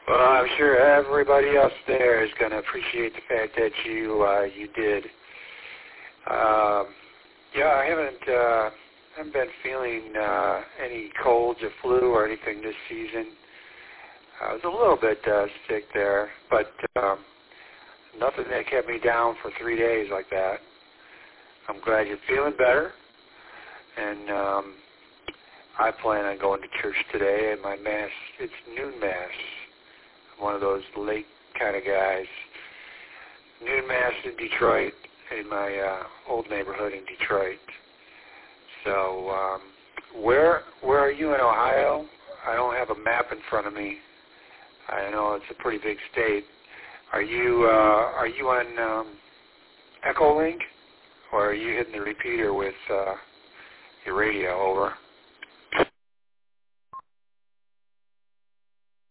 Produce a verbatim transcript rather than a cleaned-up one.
Well, I'm sure everybody else there is going to appreciate the fact that you uh, you did. Um, yeah, I haven't uh, haven't been feeling uh, any colds or flu or anything this season. I was a little bit uh, sick there, but um, nothing that kept me down for three days like that. I'm glad you're feeling better, and um, I plan on going to church today, and my mass, it's noon mass. I'm one of those late kind of guys. Noon mass in Detroit, in my uh, old neighborhood in Detroit. So um, where where are you in Ohio? I don't have a map in front of me. I know it's a pretty big state. Are you uh, are you on um, Echolink, or are you hitting the repeater with uh, your radio? Over.